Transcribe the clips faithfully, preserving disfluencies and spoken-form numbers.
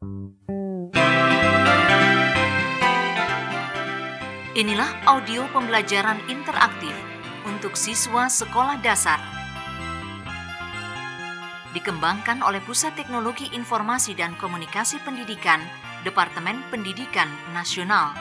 Inilah audio pembelajaran interaktif untuk siswa sekolah dasar. Dikembangkan oleh Pusat Teknologi Informasi dan Komunikasi Pendidikan, Departemen Pendidikan Nasional.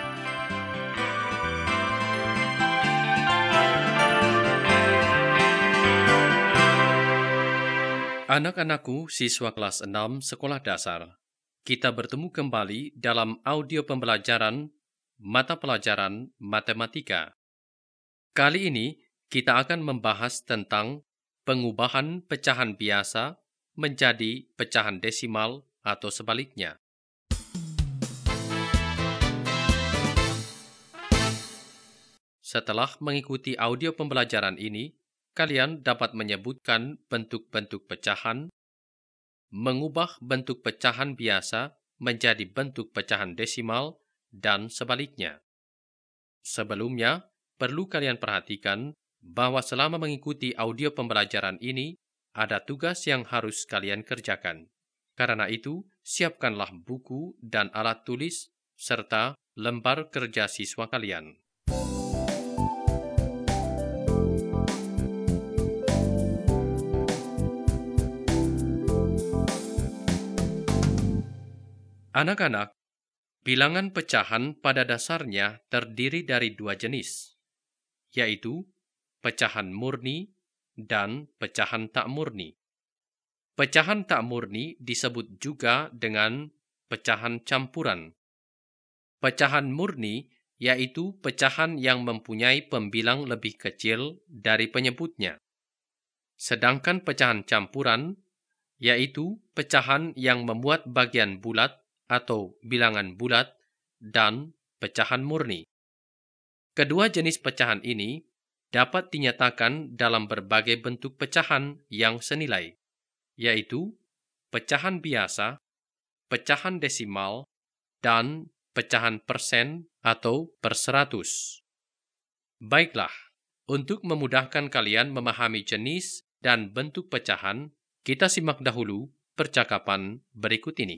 Anak-anakku siswa kelas enam sekolah dasar, kita bertemu kembali dalam audio pembelajaran mata pelajaran matematika. Kali ini kita akan membahas tentang pengubahan pecahan biasa menjadi pecahan desimal atau sebaliknya. Setelah mengikuti audio pembelajaran ini, kalian dapat menyebutkan bentuk-bentuk pecahan, mengubah bentuk pecahan biasa menjadi bentuk pecahan desimal, dan sebaliknya. Sebelumnya, perlu kalian perhatikan bahwa selama mengikuti audio pembelajaran ini, ada tugas yang harus kalian kerjakan. Karena itu, siapkanlah buku dan alat tulis, serta lembar kerja siswa kalian. Anak-anak, bilangan pecahan pada dasarnya terdiri dari dua jenis, yaitu pecahan murni dan pecahan tak murni. Pecahan tak murni disebut juga dengan pecahan campuran. Pecahan murni yaitu pecahan yang mempunyai pembilang lebih kecil dari penyebutnya. Sedangkan pecahan campuran yaitu pecahan yang memuat bagian bulat atau bilangan bulat dan pecahan murni. Kedua jenis pecahan ini dapat dinyatakan dalam berbagai bentuk pecahan yang senilai, yaitu pecahan biasa, pecahan desimal, dan pecahan persen atau per seratus. Baiklah, untuk memudahkan kalian memahami jenis dan bentuk pecahan, kita simak dahulu percakapan berikut ini.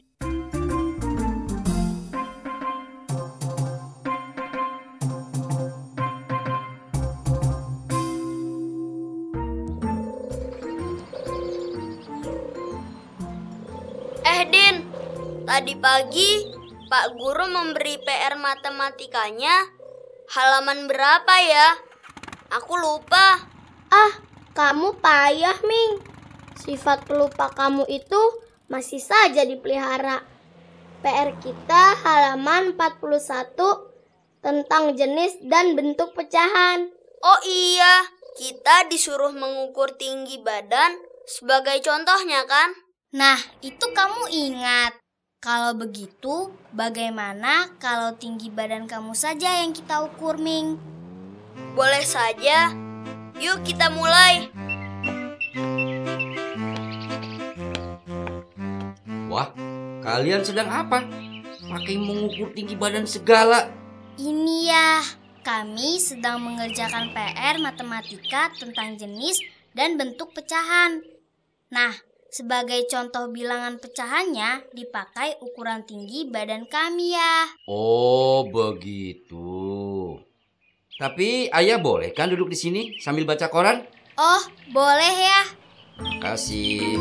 Eh Din, tadi pagi Pak Guru memberi P R matematikanya halaman berapa ya? Aku lupa. Ah, kamu payah, Ming. Sifat pelupa kamu itu masih saja dipelihara. P R kita halaman empat puluh satu tentang jenis dan bentuk pecahan. Oh iya, kita disuruh mengukur tinggi badan sebagai contohnya kan? Nah, itu kamu ingat. Kalau begitu, bagaimana kalau tinggi badan kamu saja yang kita ukur, Ming? Boleh saja. Yuk kita mulai. Wah, kalian sedang apa? Pakai mengukur tinggi badan segala. Ini ya, kami sedang mengerjakan P R matematika tentang jenis dan bentuk pecahan. Nah, sebagai contoh bilangan pecahannya dipakai ukuran tinggi badan kami ya. Oh, begitu. Tapi ayah boleh kan duduk di sini sambil baca koran? Oh, boleh ya. Kasih.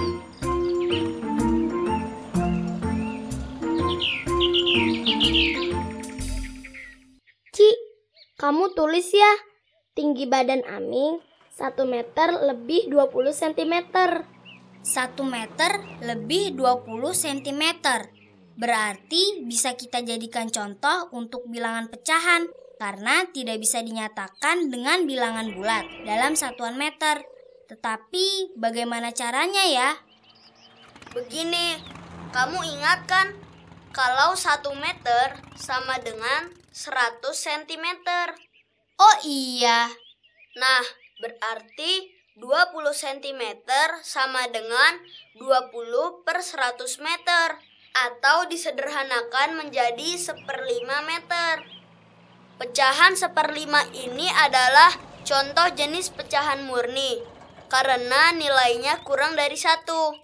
Ci, kamu tulis ya. Tinggi badan Aming satu meter lebih dua puluh sentimeter. satu meter lebih dua puluh sentimeter. Berarti bisa kita jadikan contoh untuk bilangan pecahan karena tidak bisa dinyatakan dengan bilangan bulat dalam satuan meter. Tetapi bagaimana caranya ya? Begini, kamu ingat kan kalau satu meter sama dengan seratus sentimeter. Oh iya. Nah, berarti dua puluh sentimeter sama dengan dua puluh per seratus meter atau disederhanakan menjadi seperlima meter. Pecahan seperlima ini adalah contoh jenis pecahan murni karena nilainya kurang dari satu.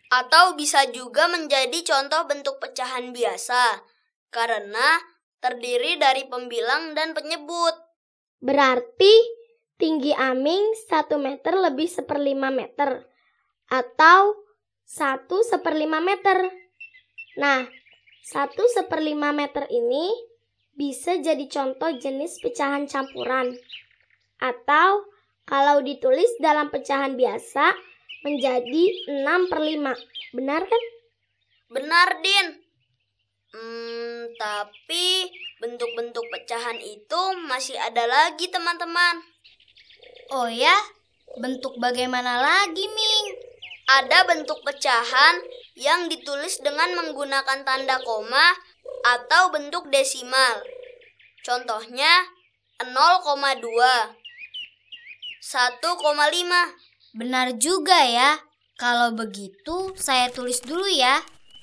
Atau bisa juga menjadi contoh bentuk pecahan biasa, karena terdiri dari pembilang dan penyebut. Berarti tinggi Aming satu meter lebih seperlima meter, atau satu seperlima meter. Nah, satu seperlima meter ini bisa jadi contoh jenis pecahan campuran. Atau kalau ditulis dalam pecahan biasa, menjadi enam per lima. Benar kan? Benar, Din. Hmm, tapi bentuk-bentuk pecahan itu masih ada lagi, teman-teman. Oh ya? Bentuk bagaimana lagi, Ming? Ada bentuk pecahan yang ditulis dengan menggunakan tanda koma atau bentuk desimal. Contohnya nol koma dua, satu koma lima. Benar juga ya. Kalau begitu, saya tulis dulu ya.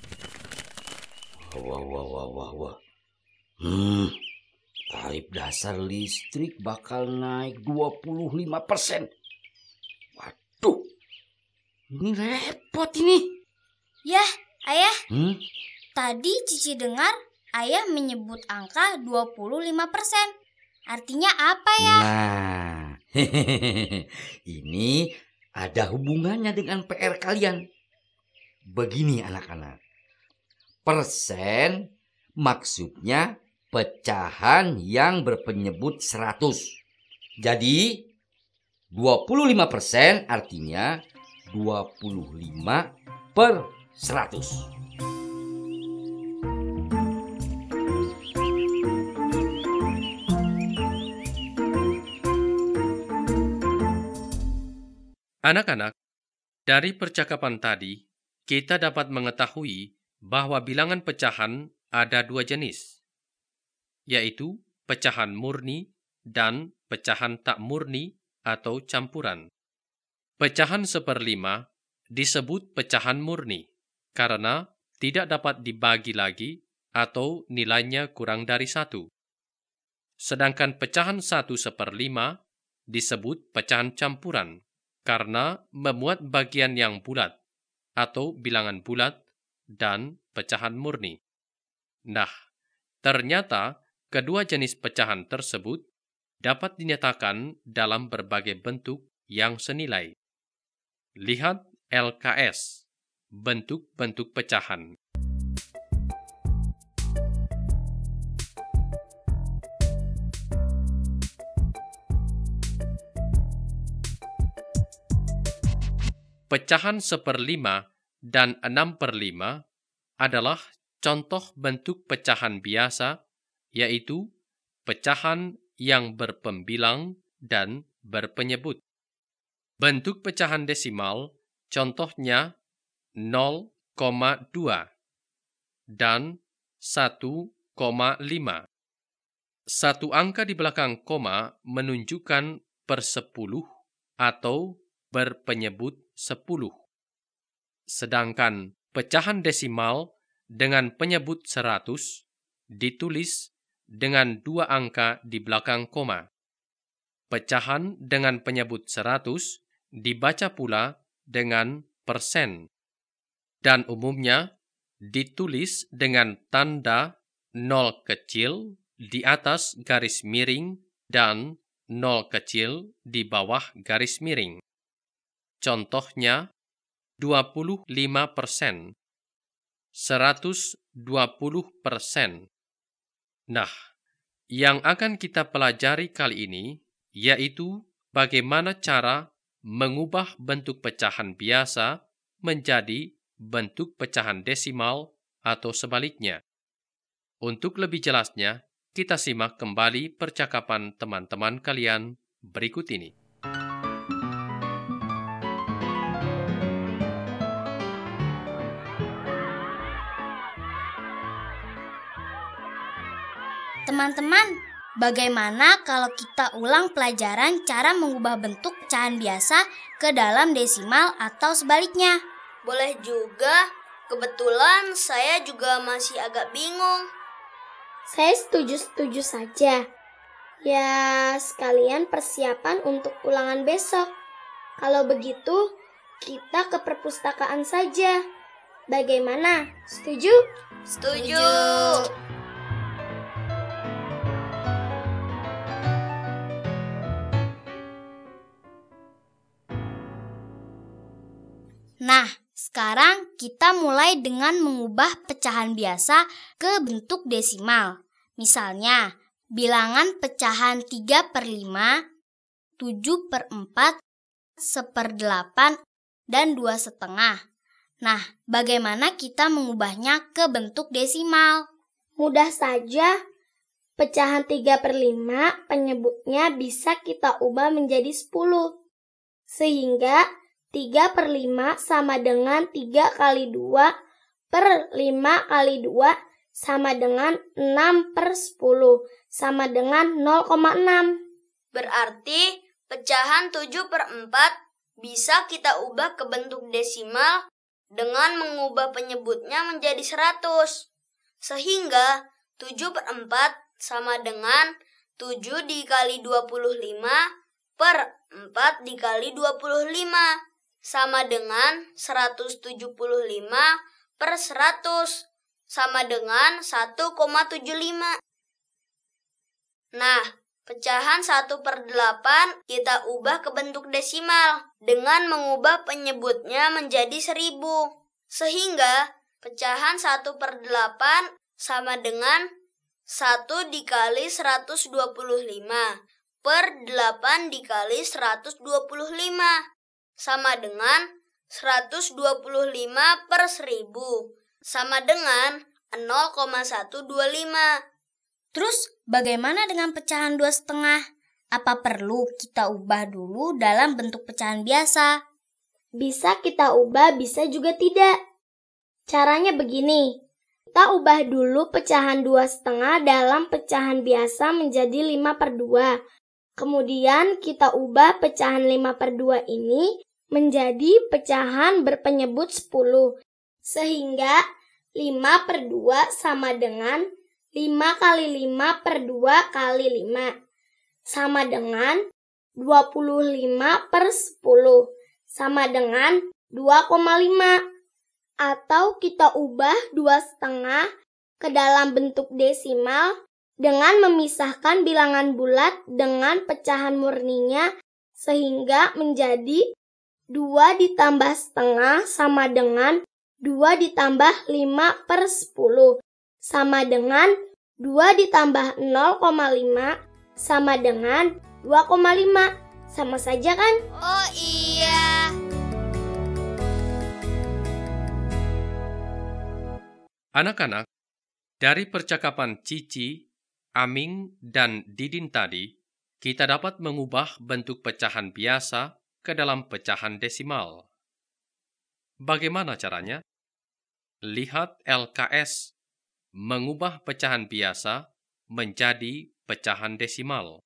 Wah, wah, wah, wah, wah. Hmm, tarif dasar listrik bakal naik dua puluh lima persen. Waduh, ini repot ini. Yah, Ayah. Hmm? Tadi Cici dengar Ayah menyebut angka dua puluh lima persen. Artinya apa ya? Nah, hehehe, ini ada hubungannya dengan P R kalian. Begini anak-anak. Persen maksudnya pecahan yang berpenyebut seratus. Jadi dua puluh lima persen artinya dua puluh lima per seratus. Anak-anak, dari percakapan tadi, kita dapat mengetahui bahwa bilangan pecahan ada dua jenis, yaitu pecahan murni dan pecahan tak murni atau campuran. Pecahan seperlima disebut pecahan murni karena tidak dapat dibagi lagi atau nilainya kurang dari satu. Sedangkan pecahan satu seperlima disebut pecahan campuran karena memuat bagian yang bulat atau bilangan bulat dan pecahan murni. Nah, ternyata kedua jenis pecahan tersebut dapat dinyatakan dalam berbagai bentuk yang senilai. Lihat L K S, bentuk-bentuk pecahan. Pecahan seperlima dan enam per lima adalah contoh bentuk pecahan biasa, yaitu pecahan yang berpembilang dan berpenyebut. Bentuk pecahan desimal contohnya nol koma dua dan satu koma lima. Satu angka di belakang koma menunjukkan persepuluh atau berpenyebut sepuluh. Sedangkan pecahan desimal dengan penyebut seratus ditulis dengan dua angka di belakang koma. Pecahan dengan penyebut seratus dibaca pula dengan persen. Dan umumnya ditulis dengan tanda nol kecil di atas garis miring dan nol kecil di bawah garis miring. Contohnya dua puluh lima persen, seratus dua puluh persen. Nah, yang akan kita pelajari kali ini yaitu bagaimana cara mengubah bentuk pecahan biasa menjadi bentuk pecahan desimal atau sebaliknya. Untuk lebih jelasnya, kita simak kembali percakapan teman-teman kalian berikut ini. Teman-teman, bagaimana kalau kita ulang pelajaran cara mengubah bentuk pecahan biasa ke dalam desimal atau sebaliknya? Boleh juga. Kebetulan saya juga masih agak bingung. Saya setuju-setuju saja. Ya, sekalian persiapan untuk ulangan besok. Kalau begitu, kita ke perpustakaan saja. Bagaimana? Setuju? Setuju. Nah, sekarang kita mulai dengan mengubah pecahan biasa ke bentuk desimal. Misalnya, bilangan pecahan tiga per lima, tujuh per empat, seperdelapan, dan dua setengah. Nah, bagaimana kita mengubahnya ke bentuk desimal? Mudah saja. Pecahan tiga per lima penyebutnya bisa kita ubah menjadi sepuluh. Sehingga tiga per lima sama dengan tiga kali dua per lima kali dua sama dengan enam per sepuluh sama dengan nol koma enam. Berarti pecahan tujuh per empat bisa kita ubah ke bentuk desimal dengan mengubah penyebutnya menjadi seratus. Sehingga tujuh per empat sama dengan tujuh dikali dua puluh lima per empat dikali dua puluh lima sama dengan seratus tujuh puluh lima per seratus sama dengan satu koma tujuh lima. Nah, pecahan satu per delapan kita ubah ke bentuk desimal dengan mengubah penyebutnya menjadi seribu. Sehingga pecahan satu per delapan sama dengan satu dikali seratus dua puluh lima per delapan dikali seratus dua puluh lima sama dengan seratus dua puluh lima per seribu sama dengan nol koma satu dua lima. Terus bagaimana dengan pecahan dua setengah? Apa perlu kita ubah dulu dalam bentuk pecahan biasa? Bisa kita ubah, bisa juga tidak. Caranya begini. Kita ubah dulu pecahan dua setengah dalam pecahan biasa menjadi lima per dua. Kemudian kita ubah pecahan lima per dua ini menjadi pecahan berpenyebut sepuluh. Sehingga lima per dua sama dengan lima kali lima per dua kali lima. Sama dengan dua puluh lima per sepuluh. Sama dengan dua koma lima. Atau kita ubah dua setengah ke dalam bentuk desimal dengan memisahkan bilangan bulat dengan pecahan murninya sehingga menjadi dua ditambah setengah sama dengan dua ditambah lima per sepuluh sama dengan dua ditambah nol koma lima sama dengan dua koma lima. Sama saja kan? Oh iya. Anak-anak, dari percakapan Cici, Aming, dan Didin tadi, kita dapat mengubah bentuk pecahan biasa ke dalam pecahan desimal. Bagaimana caranya? Lihat L K S, mengubah pecahan biasa menjadi pecahan desimal.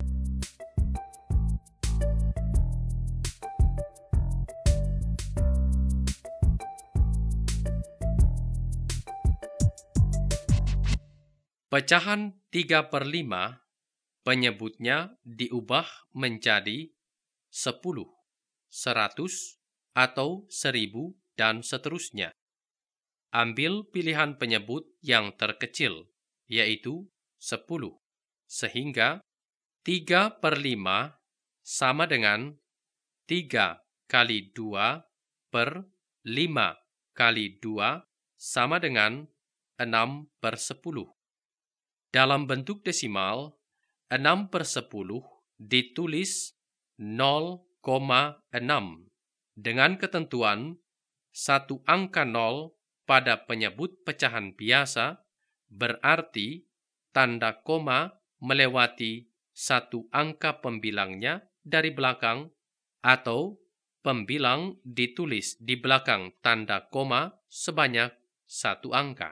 Pecahan tiga per lima, penyebutnya diubah menjadi sepuluh, seratus, atau seribu, dan seterusnya. Ambil pilihan penyebut yang terkecil, yaitu sepuluh, sehingga tiga per lima sama dengan tiga kali dua per lima kali dua sama dengan enam per sepuluh. Dalam bentuk desimal, enam per sepuluh ditulis nol koma enam dengan ketentuan satu angka nol pada penyebut pecahan biasa berarti tanda koma melewati satu angka pembilangnya dari belakang atau pembilang ditulis di belakang tanda koma sebanyak satu angka.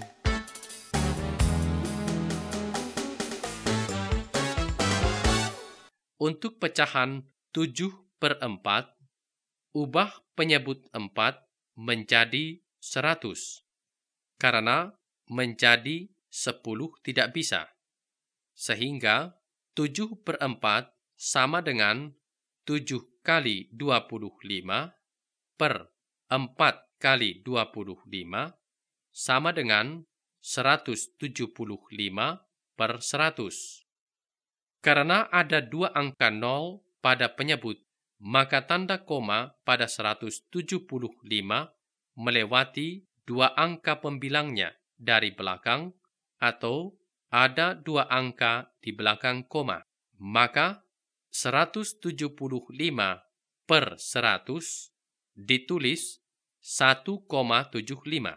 Untuk pecahan tujuh per empat, ubah penyebut empat menjadi seratus, karena menjadi sepuluh tidak bisa. Sehingga tujuh per empat sama dengan tujuh kali dua puluh lima per empat kali dua puluh lima sama dengan seratus tujuh puluh lima per seratus. Karena ada dua angka nol pada penyebut, maka tanda koma pada seratus tujuh puluh lima melewati dua angka pembilangnya dari belakang atau ada dua angka di belakang koma. Maka seratus tujuh puluh lima per seratus ditulis satu koma tujuh lima.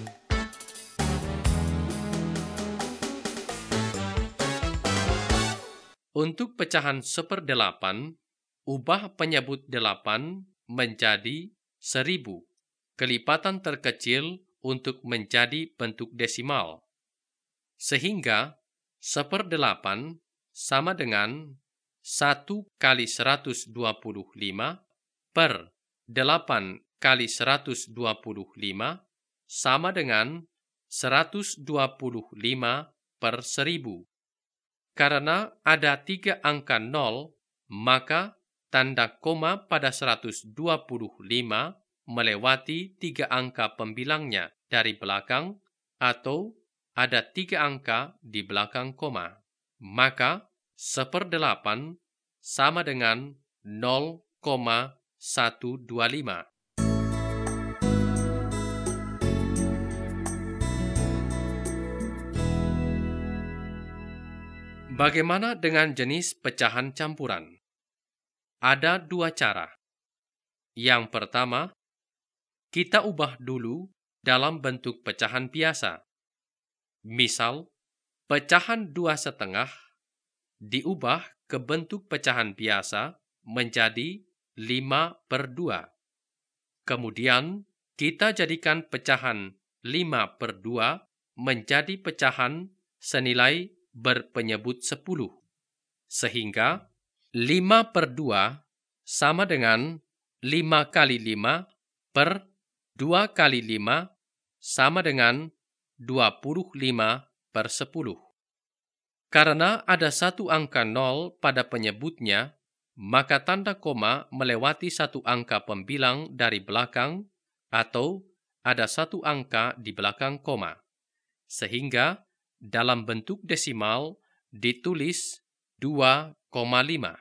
Untuk pecahan seperdelapan, ubah penyebut delapan menjadi seribu. Kelipatan terkecil untuk menjadi bentuk desimal. Sehingga seperdelapan sama dengan satu kali seratus dua puluh lima per delapan kali seratus dua puluh lima sama dengan seratus dua puluh lima per seribu. Karena ada tiga angka nol, maka tanda koma pada seratus dua puluh lima melewati tiga angka pembilangnya dari belakang atau ada tiga angka di belakang koma. Maka seperdelapan sama dengan nol koma seratus dua puluh lima. Bagaimana dengan jenis pecahan campuran? Ada dua cara. Yang pertama, kita ubah dulu dalam bentuk pecahan biasa. Misal, pecahan dua setengah diubah ke bentuk pecahan biasa menjadi lima per dua. Kemudian, kita jadikan pecahan lima per dua menjadi pecahan senilai berpenyebut sepuluh. Sehingga lima per dua sama dengan lima kali lima per dua kali lima sama dengan dua puluh lima per sepuluh. Karena ada satu angka nol pada penyebutnya, maka tanda koma melewati satu angka pembilang dari belakang atau ada satu angka di belakang koma. Sehingga dalam bentuk desimal ditulis dua koma lima.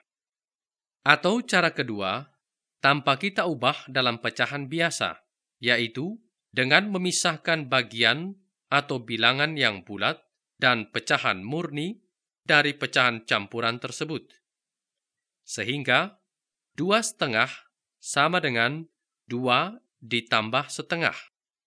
Atau cara kedua, tanpa kita ubah dalam pecahan biasa, yaitu dengan memisahkan bagian atau bilangan yang bulat dan pecahan murni dari pecahan campuran tersebut. Sehingga dua setengah sama dengan dua ditambah setengah.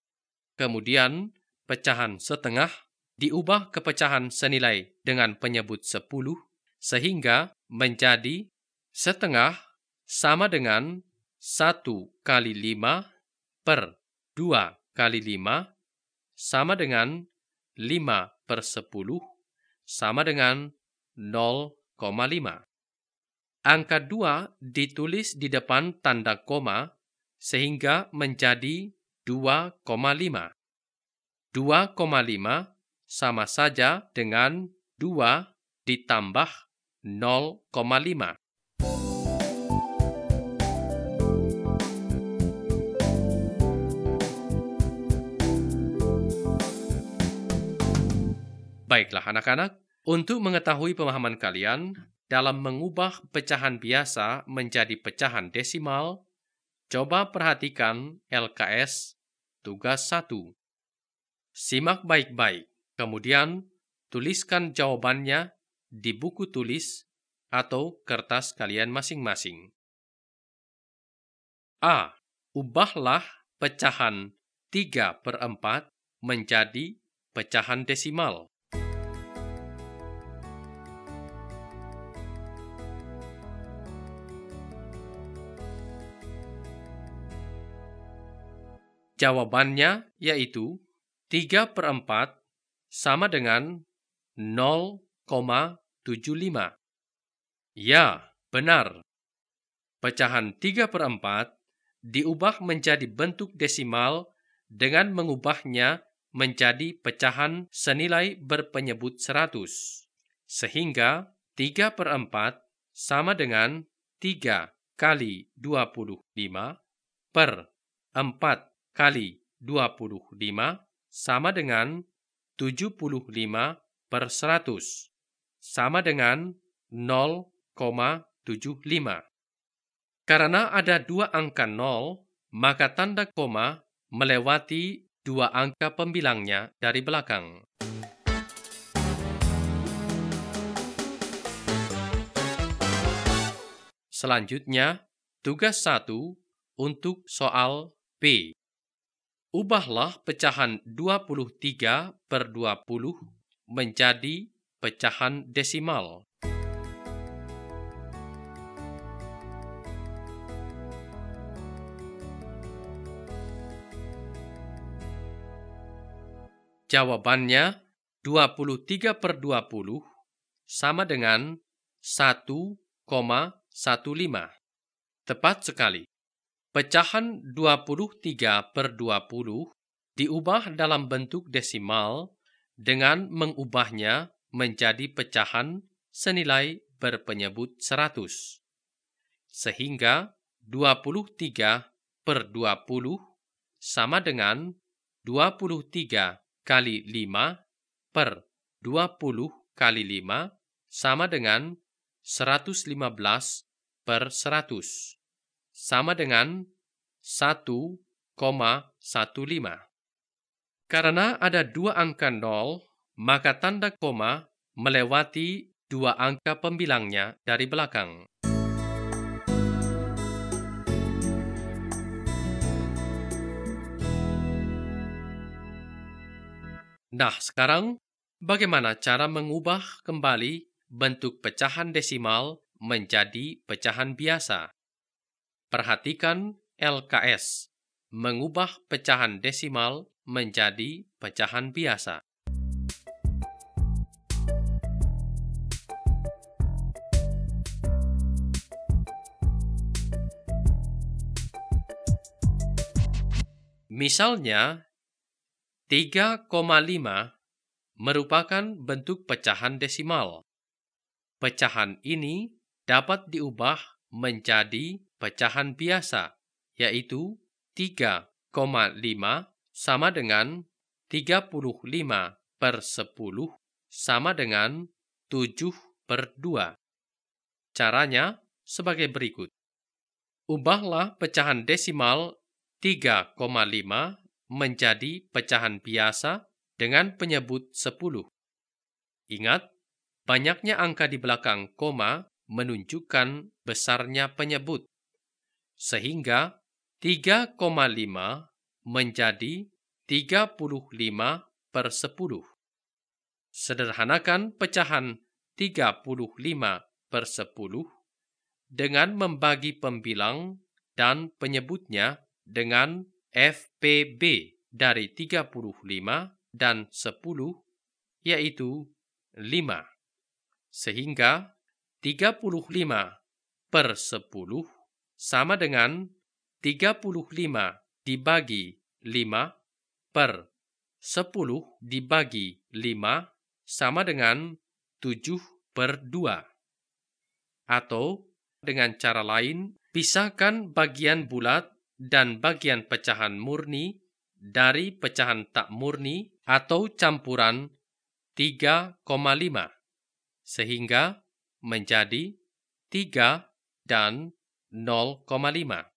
Kemudian pecahan setengah diubah ke pecahan senilai dengan penyebut sepuluh, sehingga menjadi setengah sama dengan satu kali lima per dua kali lima sama dengan lima per sepuluh sama dengan nol koma lima. Angka dua ditulis di depan tanda koma sehingga menjadi dua koma lima. dua koma lima sama saja dengan dua ditambah nol koma lima. Baiklah anak-anak, untuk mengetahui pemahaman kalian dalam mengubah pecahan biasa menjadi pecahan desimal, coba perhatikan L K S tugas satu. Simak baik-baik. Kemudian, tuliskan jawabannya di buku tulis atau kertas kalian masing-masing. A. Ubahlah pecahan tiga per empat menjadi pecahan desimal. Jawabannya yaitu tiga per empat sama dengan nol koma tujuh lima. Ya, benar. Pecahan tiga per empat diubah menjadi bentuk desimal dengan mengubahnya menjadi pecahan senilai berpenyebut seratus. Sehingga tiga per empat sama dengan tiga kali dua puluh lima per empat kali dua puluh lima sama dengan tujuh puluh lima per seratus, sama dengan nol koma tujuh lima. Karena ada dua angka nol, maka tanda koma melewati dua angka pembilangnya dari belakang. Selanjutnya, tugas satu untuk soal B. Ubahlah pecahan dua puluh tiga per dua puluh menjadi pecahan desimal. Jawabannya dua puluh tiga per dua puluh sama dengan satu koma satu lima. Tepat sekali. Pecahan dua puluh tiga per dua puluh diubah dalam bentuk desimal dengan mengubahnya menjadi pecahan senilai berpenyebut seratus. Sehingga dua puluh tiga per dua puluh sama dengan dua puluh tiga kali lima per dua puluh kali lima sama dengan seratus lima belas per seratus, sama dengan satu koma satu lima. Karena ada dua angka nol, maka tanda koma melewati dua angka pembilangnya dari belakang. Nah, sekarang bagaimana cara mengubah kembali bentuk pecahan desimal menjadi pecahan biasa? Perhatikan L K S, mengubah pecahan desimal menjadi pecahan biasa. Misalnya, tiga koma lima merupakan bentuk pecahan desimal. Pecahan ini dapat diubah menjadi pecahan biasa, yaitu tiga koma lima sama dengan tiga puluh lima per sepuluh sama dengan tujuh per dua. Caranya sebagai berikut. Ubahlah pecahan desimal tiga koma lima menjadi pecahan biasa dengan penyebut sepuluh. Ingat, banyaknya angka di belakang koma menunjukkan besarnya penyebut. Sehingga tiga koma lima menjadi tiga puluh lima per sepuluh. Sederhanakan pecahan tiga puluh lima per sepuluh dengan membagi pembilang dan penyebutnya dengan F P B dari tiga puluh lima dan sepuluh, yaitu lima. Sehingga tiga puluh lima per sepuluh sama dengan tiga puluh lima dibagi lima per sepuluh dibagi lima sama dengan tujuh per dua. Atau dengan cara lain, pisahkan bagian bulat dan bagian pecahan murni dari pecahan tak murni atau campuran tiga koma lima, sehingga menjadi tiga dan nol koma lima.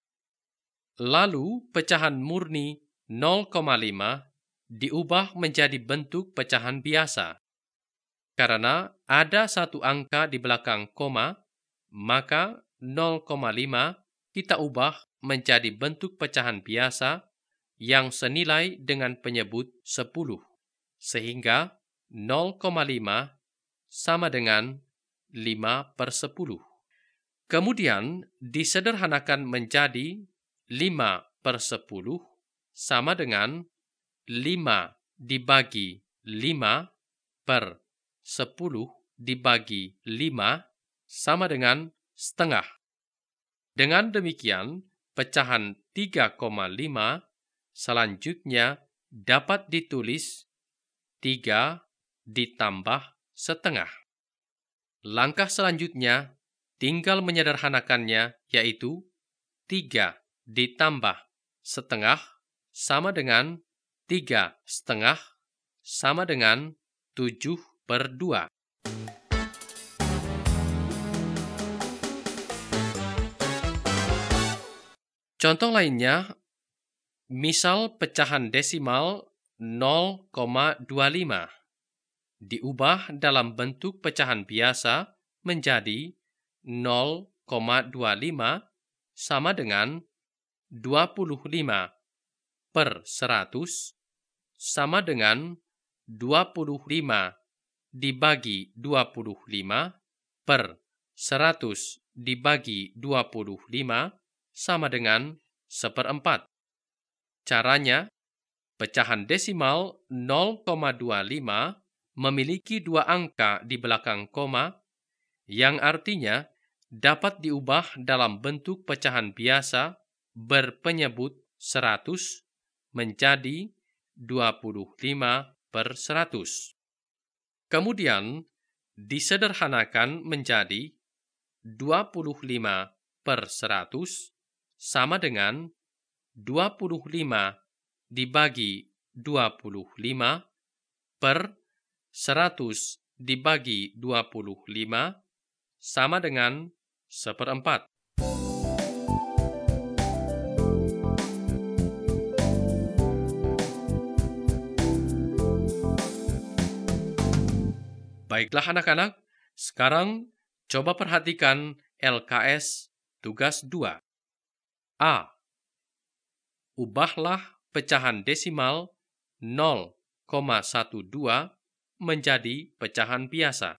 Lalu pecahan murni nol koma lima diubah menjadi bentuk pecahan biasa. Karena ada satu angka di belakang koma, maka nol koma lima kita ubah menjadi bentuk pecahan biasa yang senilai dengan penyebut sepuluh. Sehingga nol koma lima sama dengan lima per sepuluh. Kemudian disederhanakan menjadi lima per sepuluh sama dengan lima dibagi lima per sepuluh dibagi lima sama dengan setengah. Dengan demikian, pecahan tiga koma lima selanjutnya dapat ditulis tiga ditambah setengah. Langkah selanjutnya tinggal menyederhanakannya, yaitu tiga ditambah setengah sama dengan tiga setengah sama dengan tujuh per dua. Contoh lainnya, misal pecahan desimal nol koma dua lima diubah dalam bentuk pecahan biasa menjadi nol koma dua lima sama dengan dua puluh lima per seratus sama dengan dua puluh lima dibagi dua puluh lima per seratus dibagi dua puluh lima sama dengan seperempat. Caranya, pecahan desimal nol koma dua lima memiliki dua angka di belakang koma, yang artinya dapat diubah dalam bentuk pecahan biasa berpenyebut seratus menjadi dua puluh lima per seratus. Kemudian disederhanakan menjadi dua puluh lima per seratus sama dengan dua puluh lima dibagi dua puluh lima per seratus dibagi dua puluh lima sama dengan seperempat. Baiklah anak-anak, sekarang coba perhatikan L K S tugas dua. A. Ubahlah pecahan desimal nol koma satu dua menjadi pecahan biasa.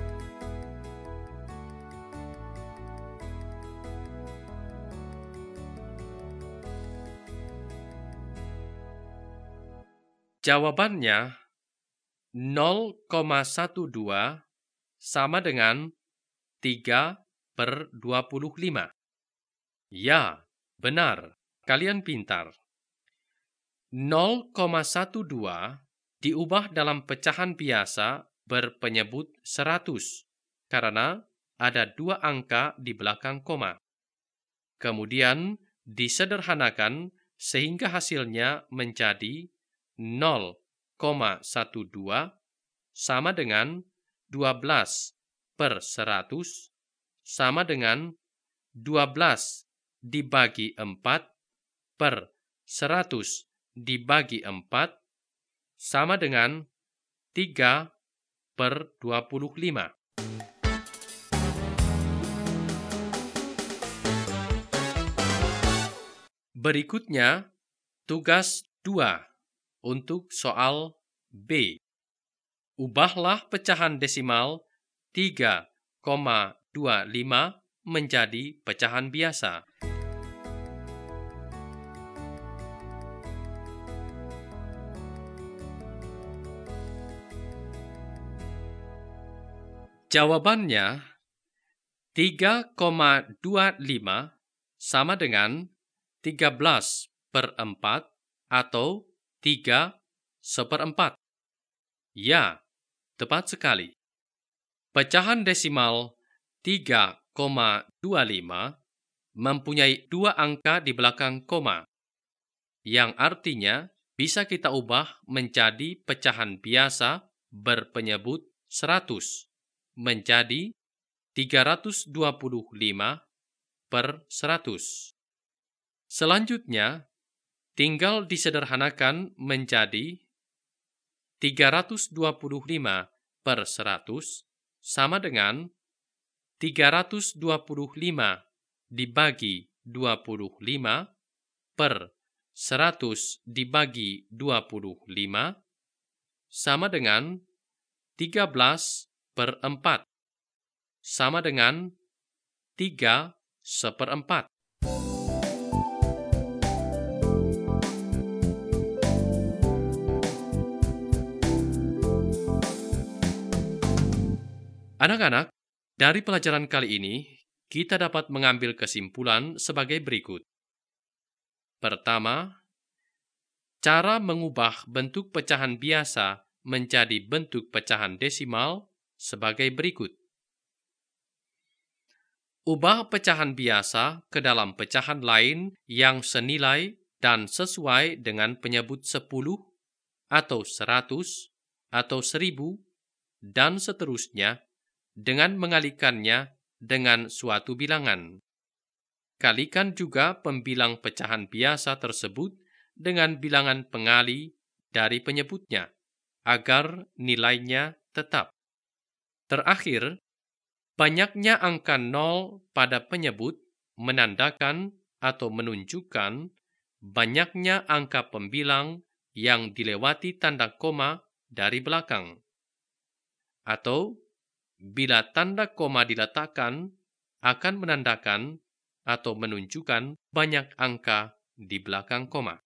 Jawabannya nol koma satu dua sama dengan tiga per dua puluh lima. Ya, benar. Kalian pintar. nol koma satu dua diubah dalam pecahan biasa berpenyebut seratus karena ada dua angka di belakang koma. Kemudian disederhanakan sehingga hasilnya menjadi nol koma satu dua sama dengan dua belas per seratus sama dengan dua belas dibagi empat per seratus dibagi empat sama dengan tiga per dua puluh lima. Berikutnya, tugas dua untuk soal B. Ubahlah pecahan desimal tiga koma dua lima menjadi pecahan biasa. Jawabannya tiga koma dua lima sama dengan tiga belas per empat atau tiga seperempat. Ya, tepat sekali. Pecahan desimal tiga koma dua lima mempunyai dua angka di belakang koma, yang artinya bisa kita ubah menjadi pecahan biasa berpenyebut seratus menjadi tiga ratus dua puluh lima per seratus. Selanjutnya, tinggal disederhanakan menjadi tiga ratus dua puluh lima per seratus sama dengan tiga ratus dua puluh lima dibagi dua puluh lima per seratus dibagi dua puluh lima sama dengan tiga belas per empat sama dengan tiga seperempat. Anak-anak, dari pelajaran kali ini, kita dapat mengambil kesimpulan sebagai berikut. Pertama, cara mengubah bentuk pecahan biasa menjadi bentuk pecahan desimal sebagai berikut. Ubah pecahan biasa ke dalam pecahan lain yang senilai dan sesuai dengan penyebut sepuluh atau seratus atau seribu dan seterusnya dengan mengalikannya dengan suatu bilangan. Kalikan juga pembilang pecahan biasa tersebut dengan bilangan pengali dari penyebutnya, agar nilainya tetap. Terakhir, banyaknya angka nol pada penyebut menandakan atau menunjukkan banyaknya angka pembilang yang dilewati tanda koma dari belakang. Atau, bila tanda koma diletakkan, akan menandakan atau menunjukkan banyak angka di belakang koma.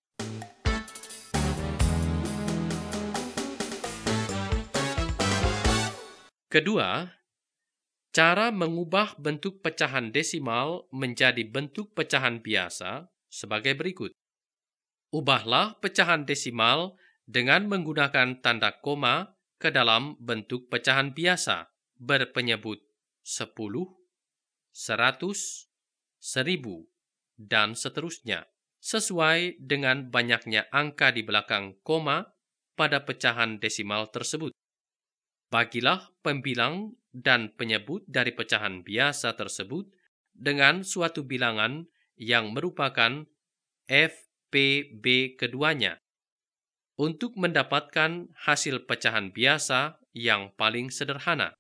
Kedua, cara mengubah bentuk pecahan desimal menjadi bentuk pecahan biasa sebagai berikut. Ubahlah pecahan desimal dengan menggunakan tanda koma ke dalam bentuk pecahan biasa berpenyebut sepuluh, seratus, seribu, dan seterusnya, sesuai dengan banyaknya angka di belakang koma pada pecahan desimal tersebut. Bagilah pembilang dan penyebut dari pecahan biasa tersebut dengan suatu bilangan yang merupakan F P B keduanya untuk mendapatkan hasil pecahan biasa yang paling sederhana.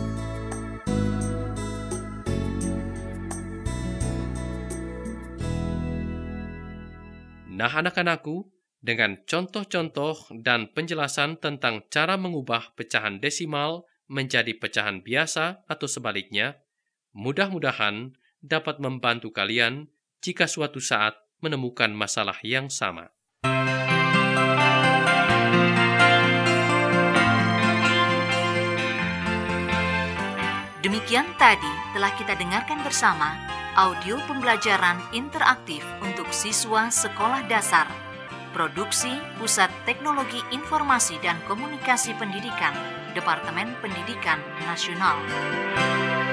Nah, anak-anakku, dengan contoh-contoh dan penjelasan tentang cara mengubah pecahan desimal menjadi pecahan biasa atau sebaliknya, mudah-mudahan dapat membantu kalian jika suatu saat menemukan masalah yang sama. Demikian tadi telah kita dengarkan bersama audio pembelajaran interaktif untuk siswa sekolah dasar. Produksi Pusat Teknologi Informasi dan Komunikasi Pendidikan, Departemen Pendidikan Nasional.